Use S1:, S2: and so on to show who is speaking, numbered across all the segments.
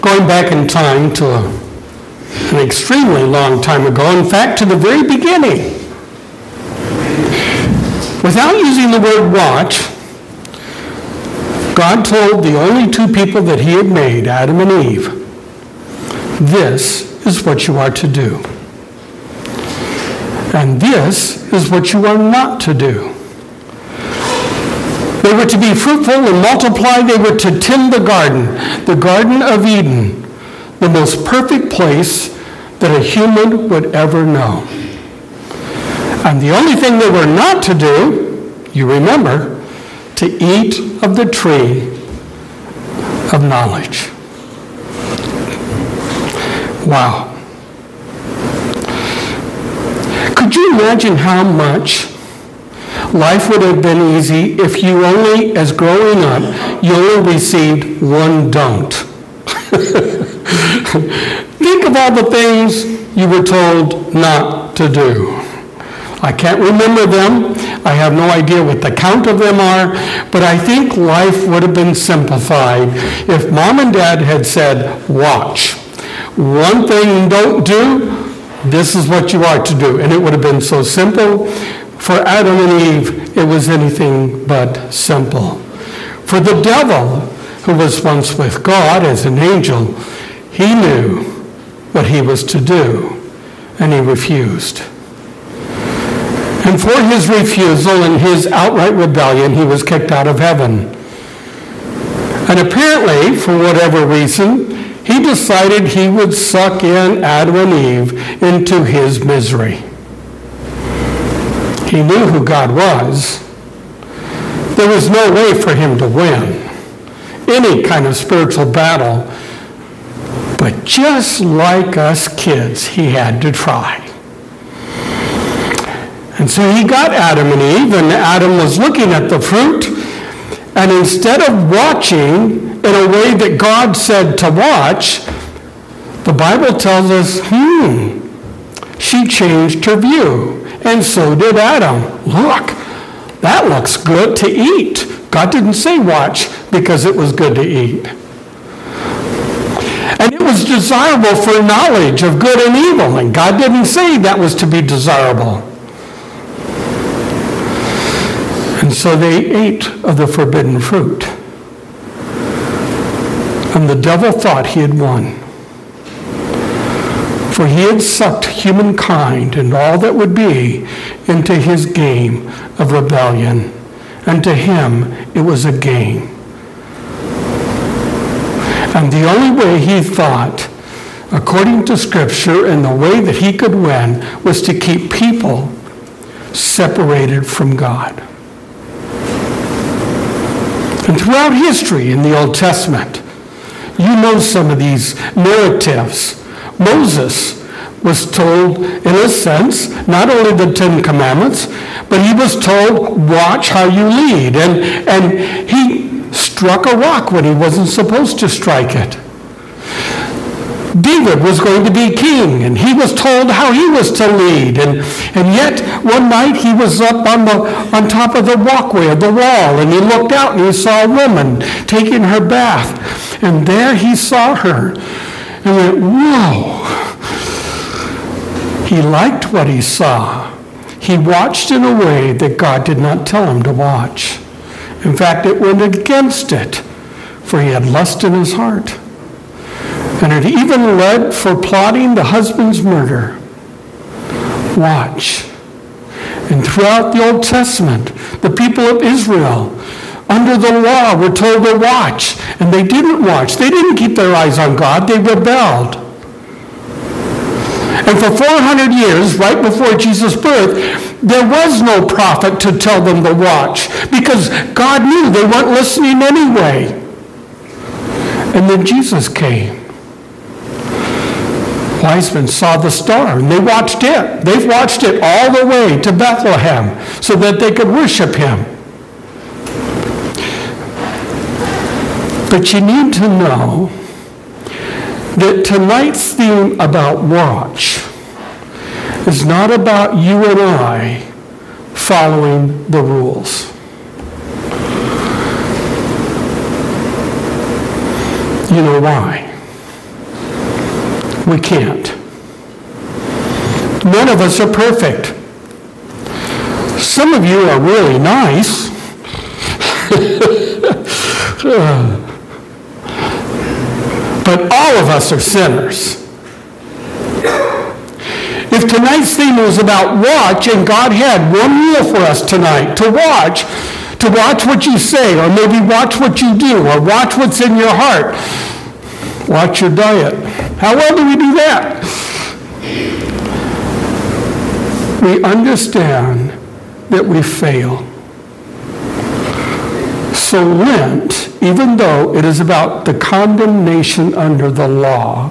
S1: Going back in time to an extremely long time ago, in fact, to the very beginning. Without using the word watch, God told the only two people that he had made, Adam and Eve, this is what you are to do. And this is what you are not to do. They were to be fruitful and multiply. They were to tend the Garden of Eden, the most perfect place that a human would ever know. And the only thing they were not to do, you remember, to eat of the tree of knowledge. Wow. Could you imagine how much life would have been easy if you only, as growing up, you only received one don't? Think of all the things you were told not to do. I can't remember them. I have no idea what the count of them are, but I think life would have been simplified if Mom and Dad had said, watch. One thing don't do, this is what you are to do. And it would have been so simple. For Adam and Eve, it was anything but simple. For the devil, who was once with God as an angel, he knew what he was to do, and he refused. And for his refusal and his outright rebellion, he was kicked out of heaven. And apparently, for whatever reason, he decided he would suck in Adam and Eve into his misery. He knew who God was. There was no way for him to win any kind of spiritual battle. But just like us kids, he had to try. And so he got Adam and Eve, and Adam was looking at the fruit, and instead of watching in a way that God said to watch, the Bible tells us, she changed her view, and so did Adam. Look, that looks good to eat. God didn't say watch because it was good to eat. And it was desirable for knowledge of good and evil, and God didn't say that was to be desirable. And so they ate of the forbidden fruit. And the devil thought he had won. For he had sucked humankind and all that would be into his game of rebellion. And to him, it was a game. And the only way he thought, according to Scripture, and the way that he could win, was to keep people separated from God. And throughout history in the Old Testament, you know some of these narratives. Moses was told, in a sense, not only the Ten Commandments, but he was told, watch how you lead. And he struck a rock when he wasn't supposed to strike it. David was going to be king, and he was told how he was to lead. And yet, one night he was up on top of the walkway of the wall, and he looked out and he saw a woman taking her bath. And there he saw her and went, whoa. He liked what he saw. He watched in a way that God did not tell him to watch. In fact, it went against it, for he had lust in his heart. And it even led for plotting the husband's murder. Watch. And throughout the Old Testament, the people of Israel, under the law, were told to watch. And they didn't watch. They didn't keep their eyes on God. They rebelled. And for 400 years, right before Jesus' birth, there was no prophet to tell them to watch, because God knew they weren't listening anyway. And then Jesus came. Wise men saw the star, and they watched it. They've watched it all the way to Bethlehem so that they could worship him. But you need to know that tonight's theme about watch is not about you and I following the rules. You know why? We can't. None of us are perfect. Some of you are really nice. But all of us are sinners. If tonight's theme was about watch, and God had one rule for us tonight, to watch what you say, or maybe watch what you do, or watch what's in your heart. Watch your diet. How well do we do that? We understand that we fail. So Lent, even though it is about the condemnation under the law,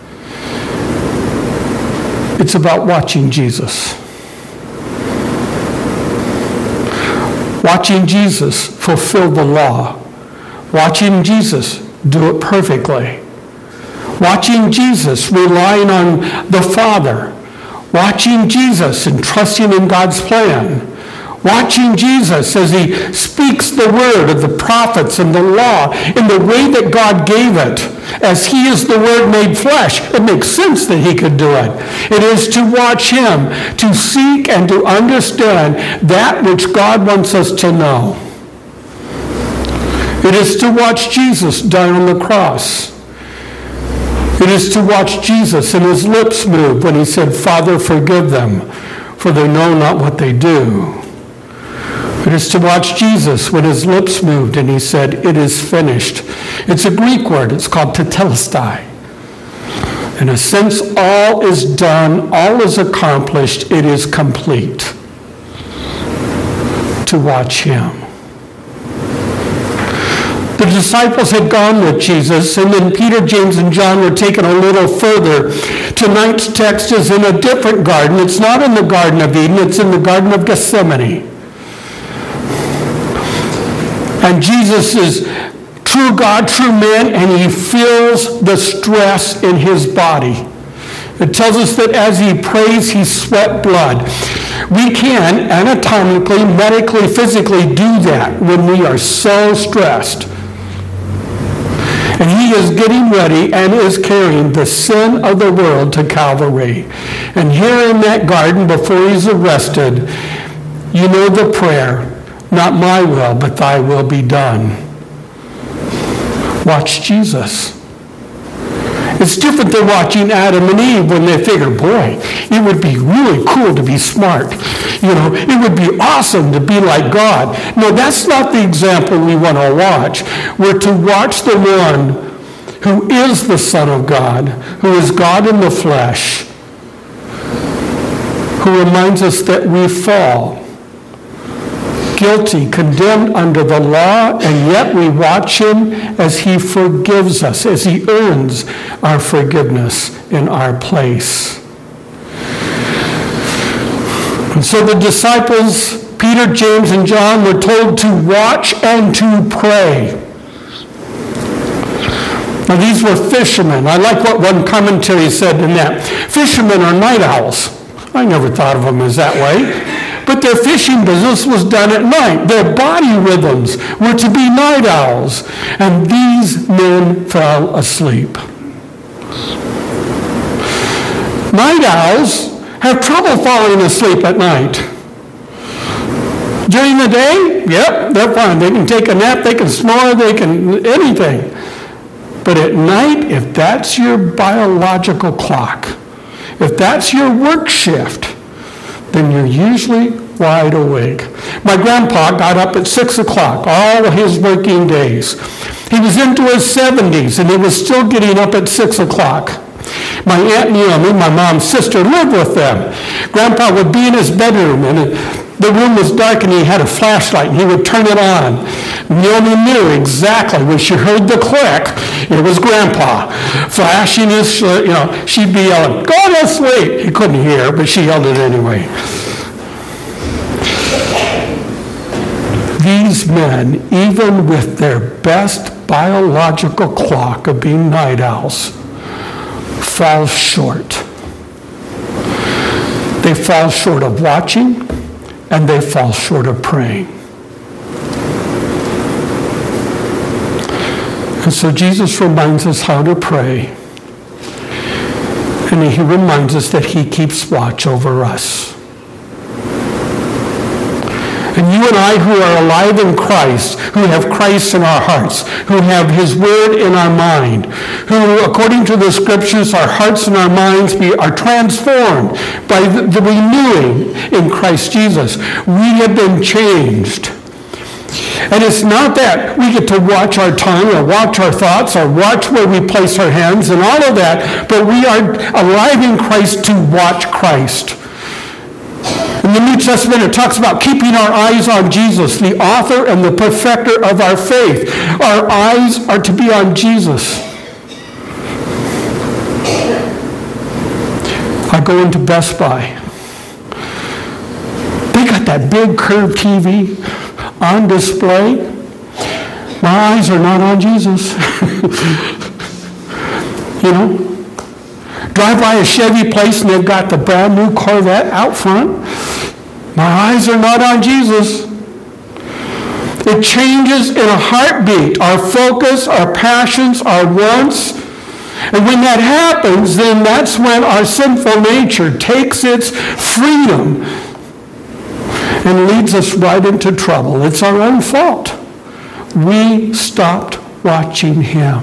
S1: it's about watching Jesus. Watching Jesus fulfill the law. Watching Jesus do it perfectly. Watching Jesus relying on the Father. Watching Jesus and trusting in God's plan. Watching Jesus as he speaks the word of the prophets and the law in the way that God gave it. As he is the word made flesh, it makes sense that he could do it. It is to watch him, to seek and to understand that which God wants us to know. It is to watch Jesus die on the cross. It is to watch Jesus and his lips move when he said, "Father, forgive them, for they know not what they do." It is to watch Jesus when his lips moved and he said, "It is finished." It's a Greek word. It's called tetelestai. In a sense, all is done, all is accomplished, it is complete. To watch him. The disciples had gone with Jesus, and then Peter, James, and John were taken a little further. Tonight's text is in a different garden. It's not in the Garden of Eden. It's in the Garden of Gethsemane. And Jesus is true God, true man, and he feels the stress in his body. It tells us that as he prays, he sweat blood. We can anatomically, medically, physically do that when we are so stressed. And he is getting ready and is carrying the sin of the world to Calvary. And here in that garden, before he's arrested, you know the prayer, "Not my will, but thy will be done." Watch Jesus. It's different than watching Adam and Eve when they figure, boy, it would be really cool to be smart. You know, it would be awesome to be like God. No, that's not the example we want to watch. We're to watch the one who is the Son of God, who is God in the flesh, who reminds us that we fall. Guilty, condemned under the law, and yet we watch him as he forgives us, as he earns our forgiveness in our place. And so the disciples, Peter, James, and John, were told to watch and to pray. Now these were fishermen. I like what one commentary said in that. Fishermen are night owls. I never thought of them as that way. But their fishing business was done at night. Their body rhythms were to be night owls. And these men fell asleep. Night owls have trouble falling asleep at night. During the day, yep, they're fine. They can take a nap, they can snore, they can anything. But at night, if that's your biological clock, if that's your work shift, then you're usually wide awake. My grandpa got up at 6 o'clock all of his working days. He was into his 70s and he was still getting up at 6 o'clock. My Aunt Naomi, my mom's sister, lived with them. Grandpa would be in his bedroom and the room was dark and he had a flashlight and he would turn it on. Naomi knew exactly when she heard the click, it was Grandpa flashing his, she'd be yelling, "Go to sleep." He couldn't hear, but she yelled it anyway. These men, even with their best biological clock of being night owls, fall short. They fall short of watching, and they fall short of praying. And so Jesus reminds us how to pray. And he reminds us that he keeps watch over us. And you and I who are alive in Christ, who have Christ in our hearts, who have his word in our mind, who, according to the scriptures, our hearts and our minds are transformed by the renewing in Christ Jesus. We have been changed. And it's not that we get to watch our tongue or watch our thoughts or watch where we place our hands and all of that, but we are alive in Christ to watch Christ. In the New Testament, it talks about keeping our eyes on Jesus, the author and the perfecter of our faith. Our eyes are to be on Jesus. I go into Best Buy. They got that big curved TV on display. My eyes are not on Jesus. You know? Drive by a Chevy place and they've got the brand new Corvette out front. My eyes are not on Jesus. It changes in a heartbeat. Our focus, our passions, our wants. And when that happens, then that's when our sinful nature takes its freedom and leads us right into trouble. It's our own fault. We stopped watching him.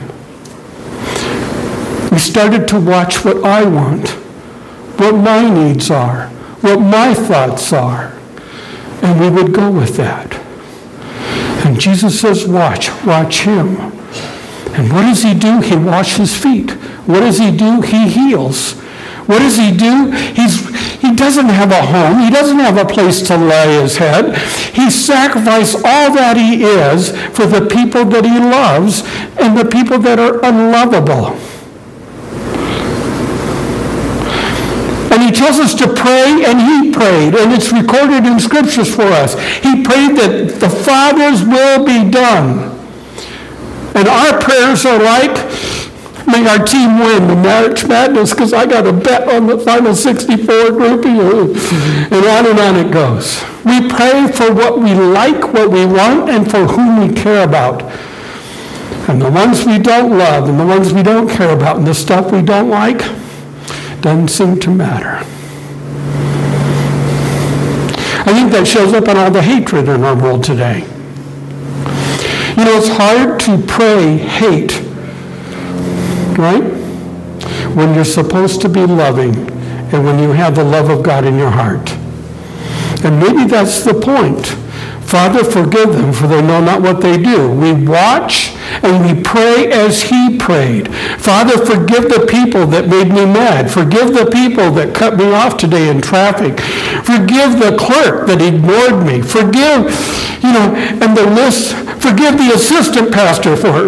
S1: We started to watch what I want, what my needs are, what my thoughts are, and we would go with that. And Jesus says, watch him. And what does he do? He washes feet. What does he do? He heals. What does he do? He doesn't have a home. He doesn't have a place to lay his head. He sacrificed all that he is for the people that he loves and the people that are unlovable. And he tells us to pray, and he prayed, and it's recorded in scriptures for us. He prayed that the Father's will be done. And our prayers are like, may our team win the March Madness, because I got a bet on the final 64 groupie, and on it goes. We pray for what we like, what we want, and for whom we care about. And the ones we don't love, and the ones we don't care about, and the stuff we don't like, doesn't seem to matter. I think that shows up in all the hatred in our world today. You know, it's hard to pray hate, right? When you're supposed to be loving and when you have the love of God in your heart. And maybe that's the point. Father, forgive them, for they know not what they do. We watch and we pray as he prayed. Father, forgive the people that made me mad. Forgive the people that cut me off today in traffic. Forgive the clerk that ignored me. Forgive, and the list, forgive the assistant pastor for,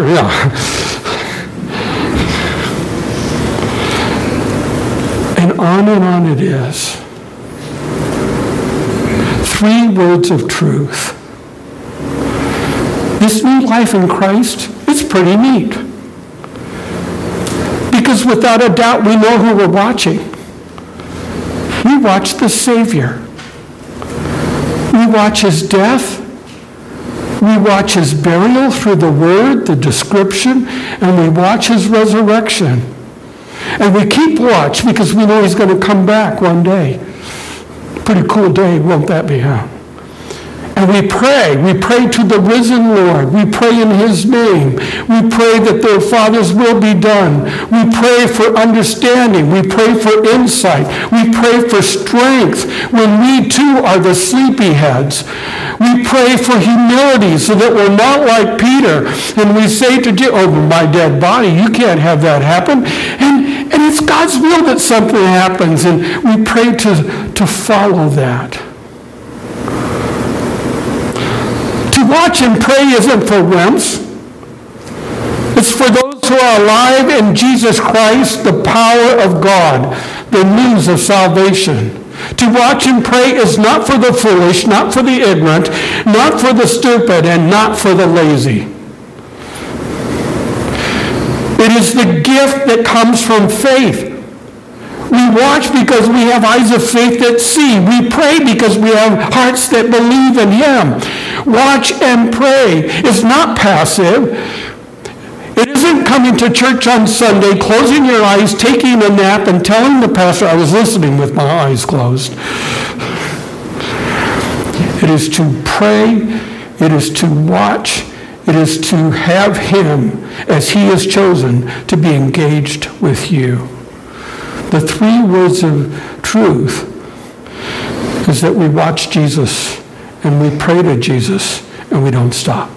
S1: And on it is. 3 words of truth. This new life in Christ is pretty neat. Because without a doubt, we know who we're watching. We watch the Savior. We watch his death. We watch his burial through the word, the description, and we watch his resurrection. And we keep watch because we know he's going to come back one day. Pretty cool day, won't that be, huh? And we pray to the risen Lord. We pray in his name. We pray that their Father's will be done. We pray for understanding. We pray for insight. We pray for strength when we too are the sleepyheads. We pray for humility so that we're not like Peter. And we say to my dead body, you can't have that happen. And it's God's will that something happens. And we pray to follow that. To watch and pray isn't for wimps. It's for those who are alive in Jesus Christ, the power of God, the news of salvation. To watch and pray is not for the foolish, not for the ignorant, not for the stupid, and not for the lazy. It is the gift that comes from faith. We watch because we have eyes of faith that see. We pray because we have hearts that believe in him. Watch and pray is not passive. It isn't coming to church on Sunday, closing your eyes, taking a nap, and telling the pastor, I was listening with my eyes closed. It is to pray, it is to watch, it is to have him, as he is chosen, to be engaged with you. The 3 words of truth is that we watch Jesus and we pray to Jesus and we don't stop.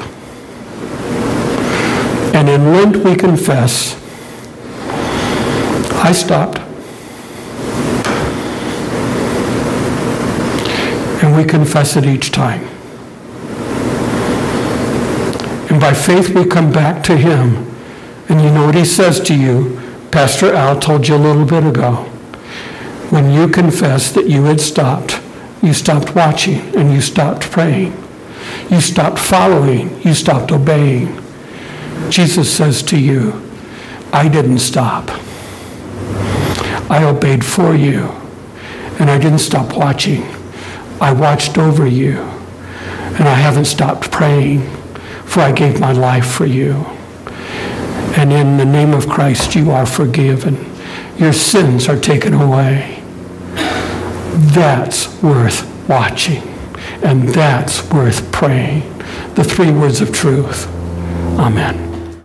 S1: And in Lent we confess, I stopped. And we confess it each time. And by faith we come back to him. And you know what he says to you? Pastor Al told you a little bit ago. When you confessed that you had stopped, you stopped watching and you stopped praying. You stopped following, you stopped obeying. Jesus says to you, I didn't stop. I obeyed for you. And I didn't stop watching. I watched over you. And I haven't stopped praying, for I gave my life for you. And in the name of Christ, you are forgiven. Your sins are taken away. That's worth watching. And that's worth praying. The 3 words of truth. Amen.